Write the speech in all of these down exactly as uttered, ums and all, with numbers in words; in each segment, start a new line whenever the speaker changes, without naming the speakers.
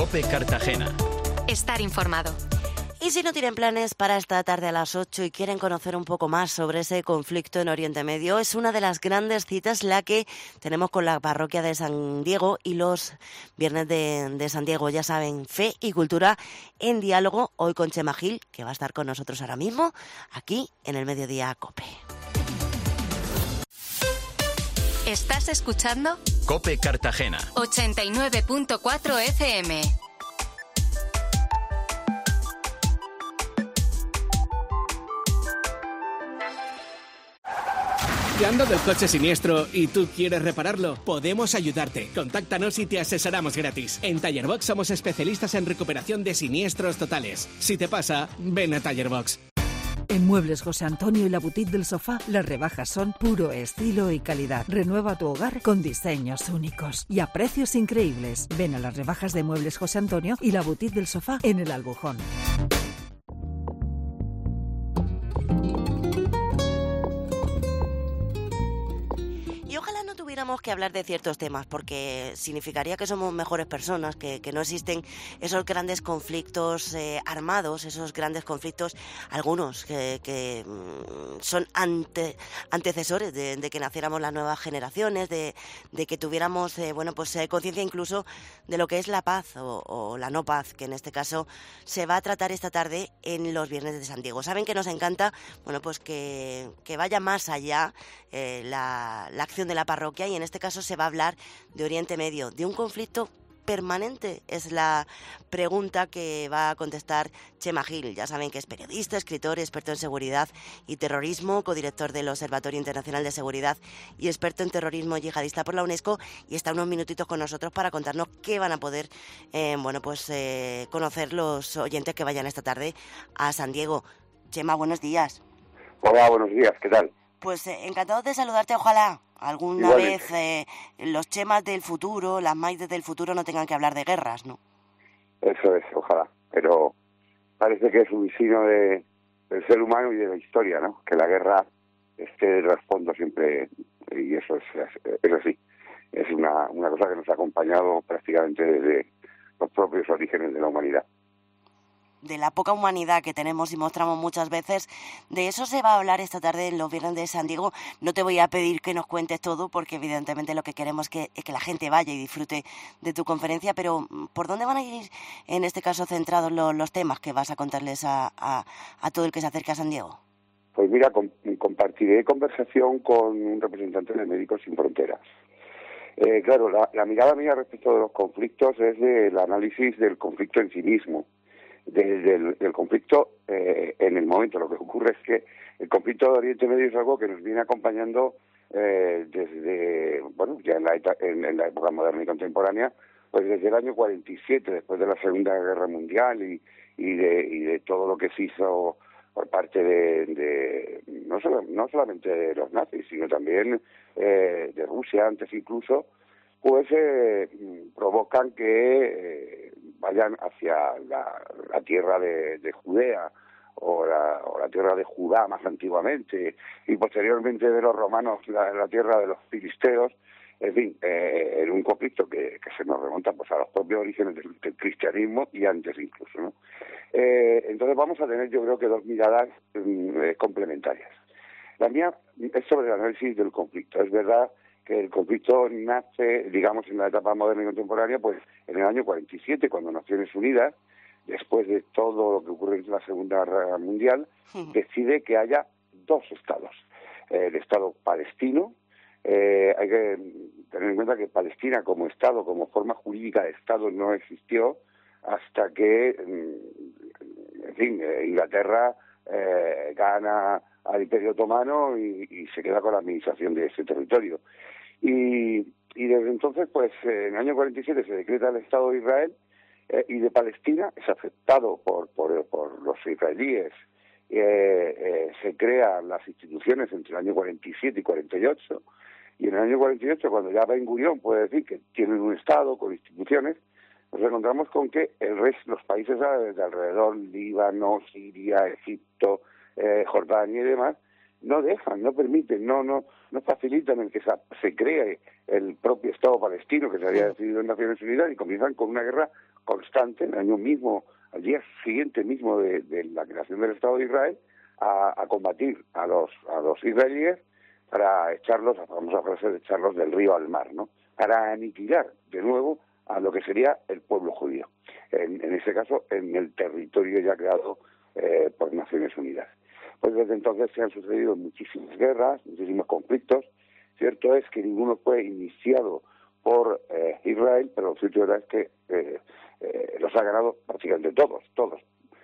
COPE Cartagena.
Estar informado.
Y si no tienen planes para esta tarde a las ocho y quieren conocer un poco más sobre ese conflicto en Oriente Medio, es una de las grandes citas la que tenemos con la parroquia de San Diego y los viernes de, de San Diego. Ya saben, fe y cultura en diálogo, hoy con Chema Gil, que va a estar con nosotros ahora mismo, aquí en el Mediodía COPE.
¿Estás escuchando?
COPE Cartagena.
ochenta y nueve punto cuatro F M.
¿Te han dado el coche siniestro y tú quieres repararlo? Podemos ayudarte. Contáctanos y te asesoramos gratis. En Tallerbox somos especialistas en recuperación de siniestros totales. Si te pasa, ven a Tallerbox.
En Muebles José Antonio y la Boutique del Sofá, las rebajas son puro estilo y calidad. Renueva tu hogar con diseños únicos y a precios increíbles. Ven a las rebajas de Muebles José Antonio y la Boutique del Sofá en el Albujón.
Tuviéramos que hablar de ciertos temas porque significaría que somos mejores personas, que, que no existen esos grandes conflictos eh, armados, esos grandes conflictos, algunos que, que mm, son ante, antecesores de, de que naciéramos las nuevas generaciones, de, de que tuviéramos eh, bueno pues eh, conciencia incluso de lo que es la paz o, o la no paz, que en este caso se va a tratar esta tarde en los Viernes de San Diego. Saben que nos encanta bueno pues que, que vaya más allá eh, la, la acción de la parroquia, y en este caso se va a hablar de Oriente Medio, de un conflicto permanente. Es la pregunta que va a contestar Chema Gil. Ya saben que es periodista, escritor, experto en seguridad y terrorismo, codirector del Observatorio Internacional de Seguridad y experto en terrorismo yihadista por la UNESCO, y está unos minutitos con nosotros para contarnos qué van a poder eh, bueno pues eh, conocer los oyentes que vayan esta tarde a San Diego. Chema, buenos días.
Hola, buenos días, ¿qué tal?
Pues eh, encantado de saludarte, ojalá alguna
Igualmente.
vez eh, los Chemas del futuro, las Maides del futuro no tengan que hablar de guerras, ¿no?
Eso es, ojalá, pero parece que es un signo de, del ser humano y de la historia, ¿no? Que la guerra esté de trasfondo siempre, y eso es, es así. Es una, una cosa que nos ha acompañado prácticamente desde los propios orígenes de la humanidad.
De la poca humanidad que tenemos y mostramos muchas veces, de eso se va a hablar esta tarde en los Viernes de San Diego. No te voy a pedir que nos cuentes todo, porque evidentemente lo que queremos es que, es que la gente vaya y disfrute de tu conferencia, pero ¿por dónde van a ir en este caso centrados los, los temas que vas a contarles a, a, a todo el que se acerque a San Diego?
Pues mira, com- compartiré conversación con un representante de Médicos Sin Fronteras. Eh, claro, la, la mirada mía respecto de los conflictos es del análisis del conflicto en sí mismo. Desde el del conflicto eh, en el momento. Lo que ocurre es que el conflicto de Oriente Medio es algo que nos viene acompañando eh, desde, bueno, ya en la, en, en la época moderna y contemporánea, pues desde el año cuarenta y siete, después de la Segunda Guerra Mundial y, y, de, y de todo lo que se hizo por parte de, de no, solo, no solamente de los nazis, sino también eh, de Rusia antes incluso, pues eh, provocan que eh, vayan hacia la, la tierra de, de Judea o la, o la tierra de Judá más antiguamente, y posteriormente de los romanos la, la tierra de los filisteos, en fin, eh, en un conflicto que, que se nos remonta pues a los propios orígenes del, del cristianismo y antes incluso, ¿no? Eh, entonces vamos a tener, yo creo que dos miradas eh, complementarias. La mía es sobre el análisis del conflicto. Es verdad que el conflicto nace, digamos, en la etapa moderna y contemporánea, pues en el año cuarenta y siete, cuando Naciones Unidas, después de todo lo que ocurre en la Segunda Guerra Mundial, decide que haya dos estados. El Estado palestino, eh, hay que tener en cuenta que Palestina como Estado, como forma jurídica de Estado, no existió hasta que, en fin, Inglaterra eh, gana al Imperio Otomano y, y se queda con la administración de ese territorio. Y, y desde entonces, pues en el año cuarenta y siete se decreta el Estado de Israel, eh, y de Palestina es aceptado por, por, por los israelíes. Eh, eh, se crean las instituciones entre el año cuarenta y siete y cuarenta y ocho, y en el año cuarenta y ocho, cuando ya Ben Gurión puede decir que tienen un Estado con instituciones, nos encontramos con que el resto, los países de alrededor, Líbano, Siria, Egipto, eh, Jordania y demás, no dejan, no permiten, no no no facilitan el que se, se cree el propio Estado palestino que se había decidido en Naciones Unidas, y comienzan con una guerra constante el año mismo, al día siguiente mismo de, de la creación del Estado de Israel, a, a combatir a los a los israelíes para echarlos, la famosa frase de echarlos del río al mar, ¿no? Para aniquilar de nuevo a lo que sería el pueblo judío, en, en ese caso en el territorio ya creado eh, por Naciones Unidas. Pues desde entonces se han sucedido muchísimas guerras, muchísimos conflictos. Cierto es que ninguno fue iniciado por eh, Israel, pero lo cierto es que eh, eh, los ha ganado prácticamente todos, todos.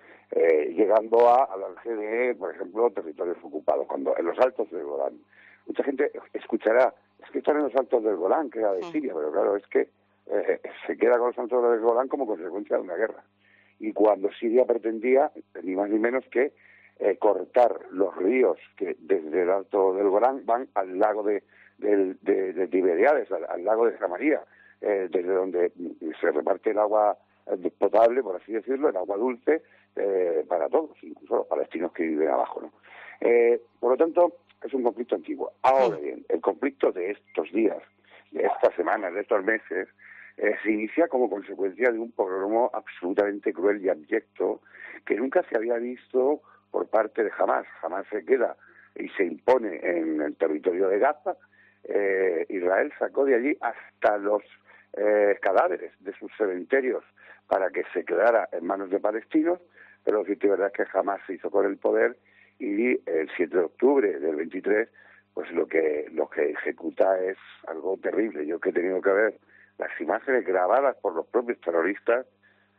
Eh, llegando a, a la G D E, por ejemplo, territorios ocupados, cuando en los altos del Golán. Mucha gente escuchará, es que están en los altos del Golán, que era de Siria, pero claro, es que eh, se queda con los altos del Golán como consecuencia de una guerra. Y cuando Siria pretendía, ni más ni menos que eh, cortar los ríos que desde el alto del Golán van al lago de, de, de, de Tiberíades, al, al lago de Samaria, eh, desde donde se reparte el agua potable, por así decirlo, el agua dulce, eh, para todos, incluso los palestinos que viven abajo, ¿no? Eh, por lo tanto, es un conflicto antiguo. Ahora bien, el conflicto de estos días, de estas semanas, de estos meses, eh, se inicia como consecuencia de un pogromo absolutamente cruel y abyecto que nunca se había visto por parte de Hamás. Hamás se queda y se impone en el territorio de Gaza. Eh, Israel sacó de allí hasta los eh, cadáveres de sus cementerios para que se quedara en manos de palestinos, pero sí que es verdad que Hamás se hizo con el poder, y el siete de octubre del veintitrés, pues lo que lo que ejecuta es algo terrible. Yo que he tenido que ver las imágenes grabadas por los propios terroristas,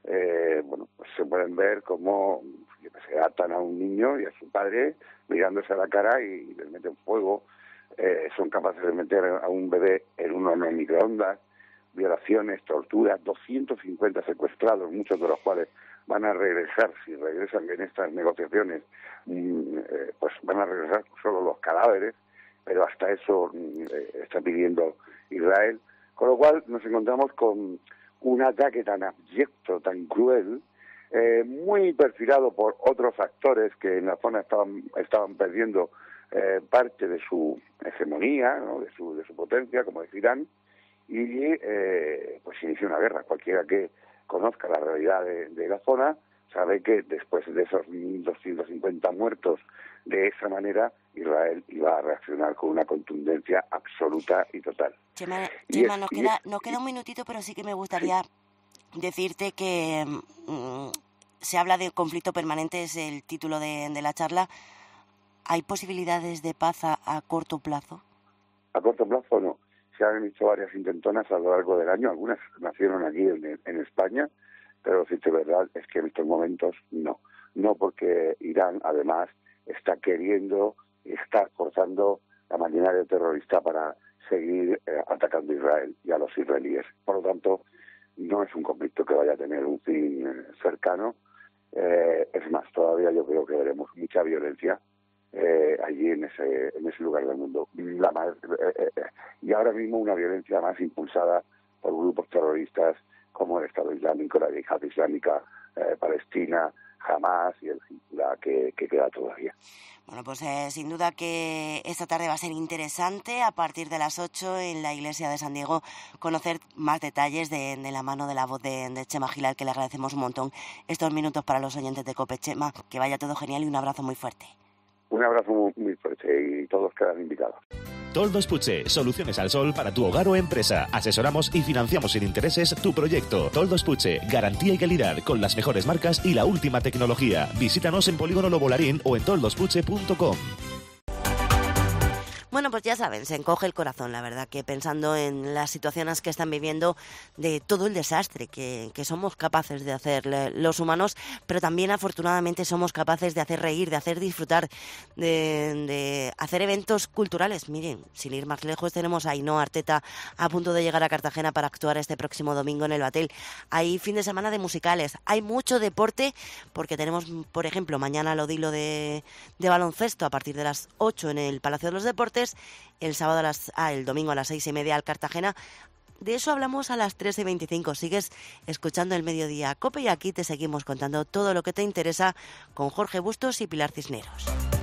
eh, bueno, pues se pueden ver cómo se atan a un niño y a su padre mirándose a la cara y les meten fuego, eh, son capaces de meter a un bebé en un horno de microondas, violaciones, torturas, doscientos cincuenta secuestrados, muchos de los cuales van a regresar, si regresan en estas negociaciones, eh, pues van a regresar solo los cadáveres, pero hasta eso eh, está pidiendo Israel. Con lo cual nos encontramos con un ataque tan abyecto, tan cruel, eh, muy perfilado por otros actores que en la zona estaban, estaban perdiendo eh, parte de su hegemonía, ¿no? de su de su potencia, como es Irán, y eh, pues inicia una guerra. Cualquiera que conozca la realidad de, de la zona sabe que después de esos mil doscientos cincuenta muertos de esa manera, Israel iba a reaccionar con una contundencia absoluta y total.
Chema,
y
Chema
es,
nos, queda, es, nos queda un minutito, pero sí que me gustaría sí. decirte que mmm, se habla de conflicto permanente, es el título de, de la charla. ¿Hay posibilidades de paz a, a corto plazo?
A corto plazo no. Se han hecho varias intentonas a lo largo del año, algunas nacieron aquí en, en España, pero si es verdad es que en estos momentos no. No, porque Irán además está queriendo, está forzando la maquinaria terrorista para seguir eh, atacando a Israel y a los israelíes. Por lo tanto, no es un conflicto que vaya a tener un fin eh, cercano. Eh, es más, todavía yo creo que veremos mucha violencia Eh, allí en ese en ese lugar del mundo, la más, eh, eh, y ahora mismo una violencia más impulsada por grupos terroristas como el Estado Islámico, la Yihad Islámica eh, Palestina, Hamás y el la que, que queda todavía.
Bueno, pues eh, sin duda que esta tarde va a ser interesante a partir de las ocho en la iglesia de San Diego conocer más detalles de, de la mano de la voz de, de Chema Gil, al que le agradecemos un montón estos minutos para los oyentes de COPE. Chema, que vaya todo genial y un abrazo muy fuerte.
Un abrazo muy, muy fuerte y todos quedan invitados.
Toldos Puche, soluciones al sol para tu hogar o empresa. Asesoramos y financiamos sin intereses tu proyecto. Toldos Puche, garantía y calidad con las mejores marcas y la última tecnología. Visítanos en Polígono Lobolarín o en toldos puche punto com.
Bueno, pues ya saben, se encoge el corazón, la verdad, que pensando en las situaciones que están viviendo, de todo el desastre que, que somos capaces de hacer los humanos, pero también afortunadamente somos capaces de hacer reír, de hacer disfrutar, de, de hacer eventos culturales. Miren, sin ir más lejos, tenemos a Ainhoa Arteta a punto de llegar a Cartagena para actuar este próximo domingo en el Batel. Hay fin de semana de musicales, hay mucho deporte, porque tenemos, por ejemplo, mañana lo dilo de, de baloncesto a partir de las ocho en el Palacio de los Deportes, el sábado a las, ah, el domingo a las seis y media al Cartagena. De eso hablamos a las trece y veinticinco. Sigues escuchando el Mediodía COPE y aquí te seguimos contando todo lo que te interesa con Jorge Bustos y Pilar Cisneros.